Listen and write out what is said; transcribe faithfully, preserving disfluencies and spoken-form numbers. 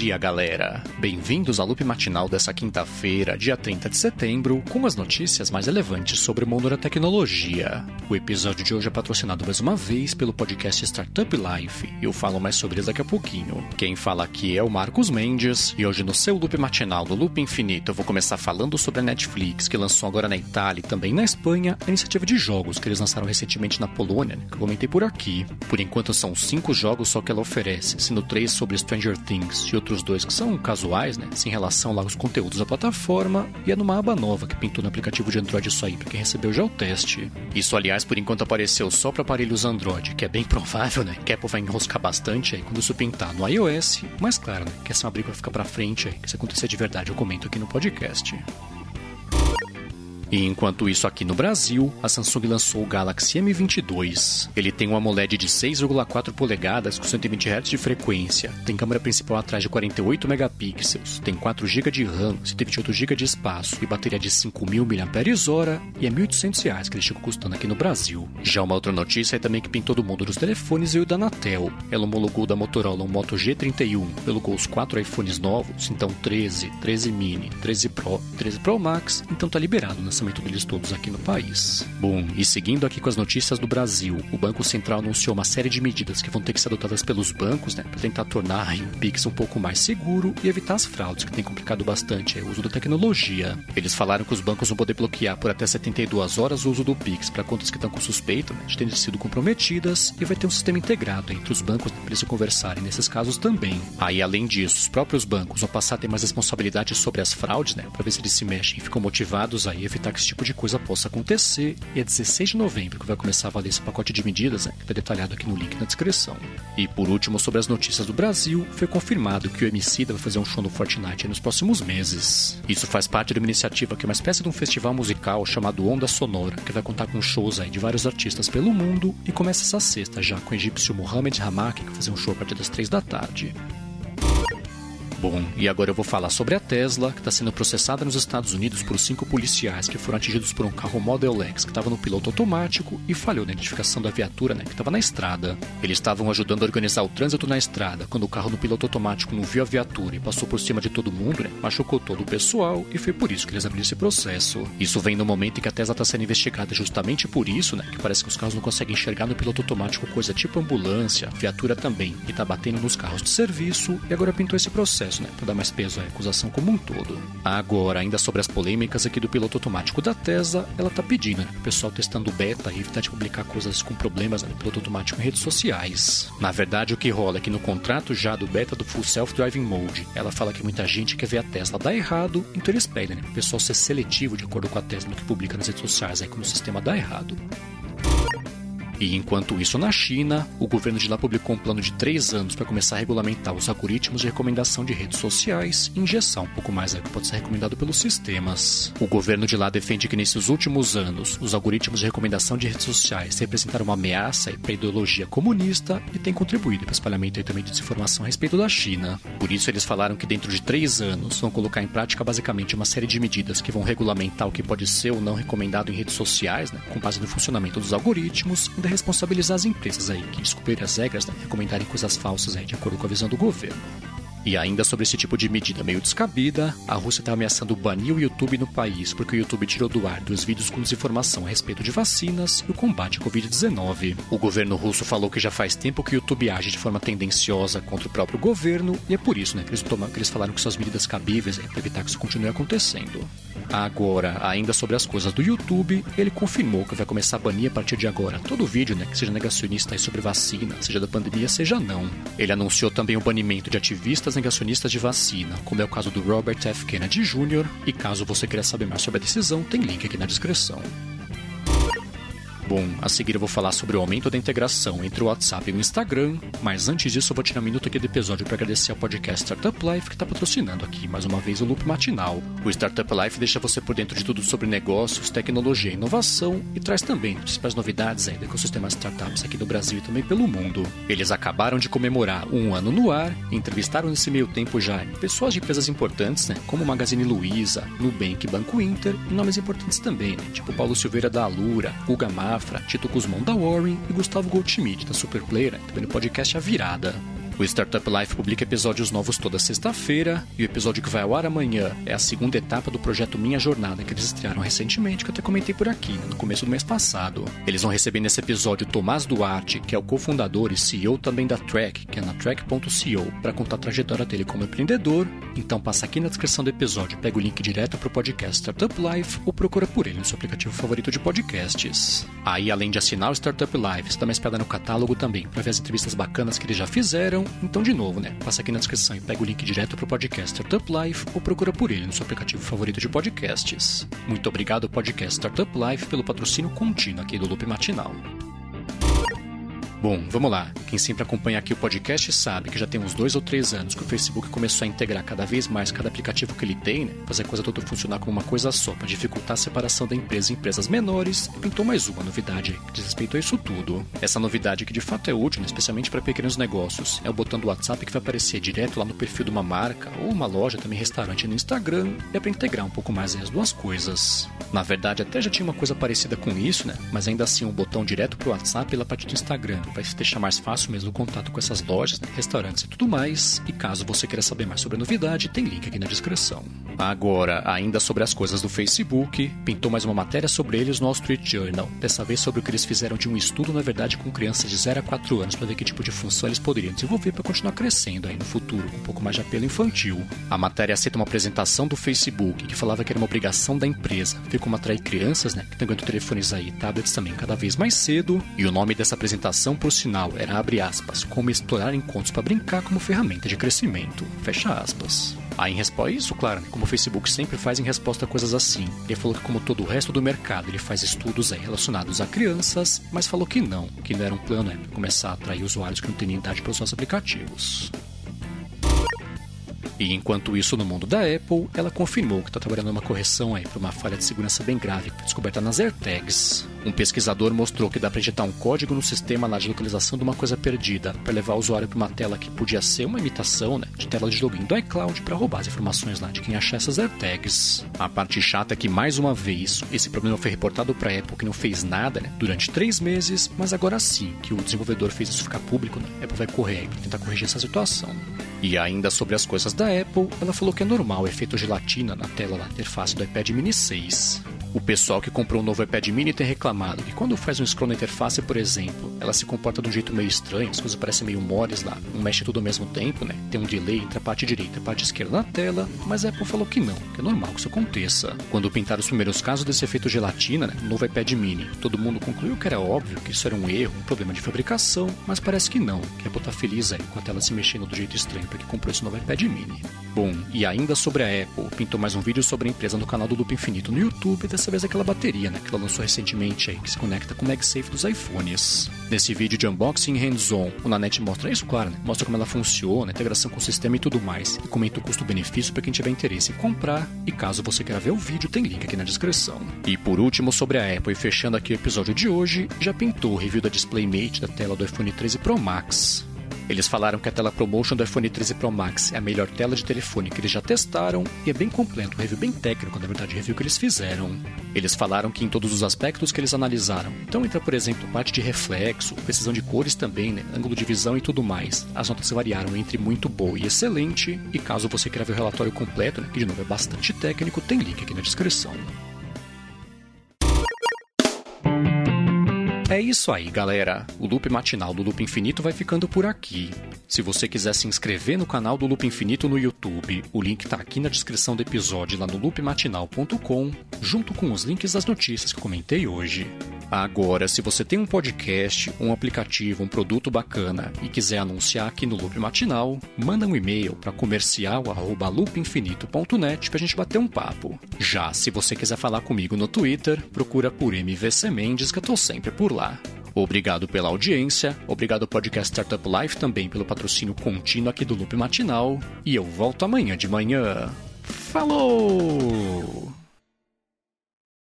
dia, galera! Bem-vindos ao Loop Matinal dessa quinta-feira, dia trinta de setembro, com as notícias mais relevantes sobre o mundo da tecnologia. O episódio de hoje é patrocinado mais uma vez pelo podcast Startup Life, e eu falo mais sobre isso daqui a pouquinho. Quem fala aqui é o Marcos Mendes, e hoje no seu Loop Matinal do Loop Infinito eu vou começar falando sobre a Netflix, que lançou agora na Itália e também na Espanha a iniciativa de jogos que eles lançaram recentemente na Polônia, que eu comentei por aqui. Por enquanto são cinco jogos só que ela oferece, sendo três sobre Stranger Things e outros dois que são casuais, né, sem relação lá aos conteúdos da plataforma, e é numa aba nova que pintou no aplicativo de Android isso aí, pra quem recebeu já o teste. Isso, aliás, por enquanto apareceu só para aparelhos Android, que é bem provável, né, que a Apple vai enroscar bastante aí quando isso pintar no iOS, mas claro, né, que essa é uma briga pra ficar pra frente aí, que se acontecer de verdade eu comento aqui no podcast. E enquanto isso, aqui no Brasil, a Samsung lançou o Galaxy M vinte e dois. Ele tem um AMOLED de seis vírgula quatro polegadas com cento e vinte hertz de frequência, tem câmera principal atrás de quarenta e oito megapixels, tem quatro gigas de RAM, cento e vinte e oito gigas de espaço e bateria de cinco mil miliampères-hora, e é mil e oitocentos reais que ele chegou custando aqui no Brasil. Já uma outra notícia é também que pintou do mundo dos telefones veio da Anatel. Ela homologou da Motorola um Moto G trinta e um, homologou os quatro iPhones novos, então treze, treze mini, treze Pro, treze Pro Max, então tá liberado o lançamento deles todos aqui no país. Bom, e seguindo aqui com as notícias do Brasil, o Banco Central anunciou uma série de medidas que vão ter que ser adotadas pelos bancos, né, para tentar tornar aí, o Pix um pouco mais seguro e evitar as fraudes, que tem complicado bastante aí, o uso da tecnologia. Eles falaram que os bancos vão poder bloquear por até setenta e duas horas o uso do Pix para contas que estão com suspeita, né, de terem sido comprometidas, e vai ter um sistema integrado entre os bancos, né, para eles se conversarem nesses casos também. Aí, além disso, os próprios bancos vão passar a ter mais responsabilidade sobre as fraudes, né, para ver se eles se mexem e ficam motivados a evitar que esse tipo de coisa possa acontecer, e é dezesseis de novembro que vai começar a valer esse pacote de medidas, né, que está detalhado aqui no link na descrição. E por último, sobre as notícias do Brasil, foi confirmado que o Emicida vai fazer um show no Fortnite nos próximos meses. Isso faz parte de uma iniciativa que é uma espécie de um festival musical chamado Onda Sonora, que vai contar com shows aí de vários artistas pelo mundo, e começa essa sexta já com o egípcio Mohamed Hamak, que vai fazer um show a partir das três da tarde. Bom, e agora eu vou falar sobre a Tesla, que está sendo processada nos Estados Unidos por cinco policiais que foram atingidos por um carro Model X que estava no piloto automático e falhou na identificação da viatura, né, que estava na estrada. Eles estavam ajudando a organizar o trânsito na estrada quando o carro no piloto automático não viu a viatura e passou por cima de todo mundo, né, machucou todo o pessoal, e foi por isso que eles abriram esse processo. Isso vem no momento em que a Tesla está sendo investigada justamente por isso, né, que parece que os carros não conseguem enxergar no piloto automático coisa tipo ambulância, viatura também, e tá batendo nos carros de serviço, e agora pintou esse processo, né, para dar mais peso à acusação como um todo. Agora, ainda sobre as polêmicas aqui do piloto automático da Tesla, ela tá pedindo, né, o pessoal testando o beta e evitar de publicar coisas com problemas, né, no piloto automático em redes sociais. Na verdade, o que rola é que no contrato já do beta do Full Self-Driving Mode, ela fala que muita gente quer ver a Tesla dar errado, então eles pedem, né, o pessoal ser seletivo de acordo com a Tesla no que publica nas redes sociais, aí, quando o sistema dá errado. E enquanto isso, na China, o governo de lá publicou um plano de três anos para começar a regulamentar os algoritmos de recomendação de redes sociais e engessar um pouco mais aí que pode ser recomendado pelos sistemas. O governo de lá defende que nesses últimos anos, os algoritmos de recomendação de redes sociais representaram uma ameaça para a ideologia comunista e tem contribuído para o espalhamento aí também de desinformação a respeito da China. Por isso, eles falaram que dentro de três anos vão colocar em prática basicamente uma série de medidas que vão regulamentar o que pode ser ou não recomendado em redes sociais, né, com base no funcionamento dos algoritmos, e responsabilizar as empresas aí que descobrirem as regras, né, e recomendarem coisas falsas aí de acordo com a visão do governo. E ainda sobre esse tipo de medida meio descabida, a Rússia está ameaçando banir o YouTube no país porque o YouTube tirou do ar dos vídeos com desinformação a respeito de vacinas e o combate à covid dezenove. O governo russo falou que já faz tempo que o YouTube age de forma tendenciosa contra o próprio governo, e é por isso, né, que eles, tomam, que eles falaram que são as medidas cabíveis para evitar que isso continue acontecendo. Agora, ainda sobre as coisas do YouTube, ele confirmou que vai começar a banir a partir de agora todo vídeo, né, que seja negacionista aí sobre vacina, seja da pandemia, seja não. Ele anunciou também o banimento de ativistas negacionistas de vacina, como é o caso do Robert F. Kennedy Júnior, e caso você queira saber mais sobre a decisão, tem link aqui na descrição. Bom, a seguir eu vou falar sobre o aumento da integração entre o WhatsApp e o Instagram, mas antes disso eu vou tirar um minuto aqui do episódio para agradecer ao podcast Startup Life que está patrocinando aqui mais uma vez o Loop Matinal. O Startup Life deixa você por dentro de tudo sobre negócios, tecnologia e inovação e traz também principais novidades aí do ecossistema de startups aqui do Brasil e também pelo mundo. Eles acabaram de comemorar um ano no ar e entrevistaram nesse meio tempo já pessoas de empresas importantes, né, como Magazine Luiza, Nubank e Banco Inter, e nomes importantes também, né, tipo Paulo Silveira da Alura, Guga Mafra, Tito Guzmão da Warren e Gustavo Goldschmidt da Superplayer, também no podcast A Virada. O Startup Life publica episódios novos toda sexta-feira, e o episódio que vai ao ar amanhã é a segunda etapa do projeto Minha Jornada, que eles estrearam recentemente, que eu até comentei por aqui, no começo do mês passado. Eles vão receber nesse episódio Tomás Duarte, que é o cofundador e C E O também da Track, que é na track ponto co, para contar a trajetória dele como empreendedor. Então passa aqui na descrição do episódio, pega o link direto para o podcast Startup Life ou procura por ele no seu aplicativo favorito de podcasts. Aí, além de assinar o Startup Life, você dá uma espiada no catálogo também, para ver as entrevistas bacanas que eles já fizeram. Então, de novo, né? Passa aqui na descrição e pega o link direto para o podcast Startup Life ou procura por ele no seu aplicativo favorito de podcasts. Muito obrigado ao podcast Startup Life pelo patrocínio contínuo aqui do Loop Matinal. Bom, vamos lá. Quem sempre acompanha aqui o podcast sabe que já tem uns dois ou três anos que o Facebook começou a integrar cada vez mais cada aplicativo que ele tem, né? Fazer a coisa toda funcionar como uma coisa só, para dificultar a separação da empresa em empresas menores, e pintou mais uma novidade que diz respeito a isso tudo. Essa novidade que de fato é útil, né? Especialmente para pequenos negócios, é o botão do WhatsApp que vai aparecer direto lá no perfil de uma marca, ou uma loja, também restaurante no Instagram, e é para integrar um pouco mais as duas coisas. Na verdade, até já tinha uma coisa parecida com isso, né? Mas ainda assim, um botão direto pro WhatsApp e lá parte do Instagram. Vai deixar mais fácil mesmo o contato com essas lojas, né, restaurantes e tudo mais. E caso você queira saber mais sobre a novidade, tem link aqui na descrição. Agora, ainda sobre as coisas do Facebook, pintou mais uma matéria sobre eles no Wall Street Journal. Dessa vez sobre o que eles fizeram de um estudo, na verdade, com crianças de zero a quatro anos, para ver que tipo de função eles poderiam desenvolver para continuar crescendo aí no futuro, com um pouco mais de apelo infantil. A matéria aceita uma apresentação do Facebook, que falava que era uma obrigação da empresa ver como atrair crianças, né, que estão ganhando telefones aí e tablets também cada vez mais cedo. E o nome dessa apresentação, por sinal, era, abre aspas, como explorar encontros para brincar como ferramenta de crescimento, fecha aspas. Aí, em resposta a isso, claro, né, como o Facebook sempre faz em resposta a coisas assim, ele falou que como todo o resto do mercado, ele faz estudos aí relacionados a crianças, mas falou que não, que não era um plano é, começar a atrair usuários que não têm nem idade para os nossos aplicativos. E enquanto isso, no mundo da Apple, ela confirmou que está trabalhando numa correção aí para uma falha de segurança bem grave que foi descoberta nas AirTags. Um pesquisador mostrou que dá para injetar um código no sistema lá de localização de uma coisa perdida, para levar o usuário para uma tela que podia ser uma imitação, né, de tela de login do iCloud para roubar as informações lá de quem achar essas AirTags. A parte chata é que, mais uma vez, esse problema foi reportado para a Apple, que não fez nada, né, durante três meses, mas agora sim que o desenvolvedor fez isso ficar público, né, a Apple vai correr para tentar corrigir essa situação. E ainda sobre as coisas da Apple, ela falou que é normal o efeito gelatina na tela da interface do iPad Mini seis. O pessoal que comprou um novo iPad Mini tem reclamado que quando faz um scroll na interface, por exemplo, ela se comporta de um jeito meio estranho, as coisas parecem meio moles lá, não mexe tudo ao mesmo tempo, né? Tem um delay entre a parte direita e a parte esquerda na tela, mas a Apple falou que não, que é normal que isso aconteça. Quando pintaram os primeiros casos desse efeito gelatina, né, no novo iPad Mini, todo mundo concluiu que era óbvio que isso era um erro, um problema de fabricação, mas parece que não, que a Apple tá feliz aí com a tela se mexendo do jeito estranho porque comprou esse novo iPad Mini. Bom, e ainda sobre a Apple, pintou mais um vídeo sobre a empresa no canal do Loop Infinito no YouTube, dessa vez aquela bateria, né, que ela lançou recentemente aí, que se conecta com o MagSafe dos iPhones. Nesse vídeo de unboxing hands-on, o Nanete mostra isso, claro, né, mostra como ela funciona, a integração com o sistema e tudo mais, e comenta o custo-benefício para quem tiver interesse em comprar, e caso você queira ver o vídeo, tem link aqui na descrição. E por último, sobre a Apple, e fechando aqui o episódio de hoje, já pintou o review da DisplayMate da tela do iPhone treze Pro Max. Eles falaram que a tela ProMotion do iPhone treze Pro Max é a melhor tela de telefone que eles já testaram e é bem completo, um review bem técnico, na verdade, o review que eles fizeram. Eles falaram que em todos os aspectos que eles analisaram, então entra, por exemplo, parte de reflexo, precisão de cores também, né, ângulo de visão e tudo mais. As notas variaram entre muito boa e excelente, e caso você queira ver o relatório completo, né, que de novo é bastante técnico, tem link aqui na descrição. É isso aí, galera. O Loop Matinal do Loop Infinito vai ficando por aqui. Se você quiser se inscrever no canal do Loop Infinito no YouTube, o link tá aqui na descrição do episódio lá no loop matinal ponto com, junto com os links das notícias que eu comentei hoje. Agora, se você tem um podcast, um aplicativo, um produto bacana e quiser anunciar aqui no Loop Matinal, manda um e-mail para comercial arroba loop infinito ponto net pra gente bater um papo. Já se você quiser falar comigo no Twitter, procura por M V C Mendes, que eu tô sempre por lá. Obrigado pela audiência, obrigado ao podcast Startup Life também pelo patrocínio contínuo aqui do Loop Matinal, e eu volto amanhã de manhã. Falou!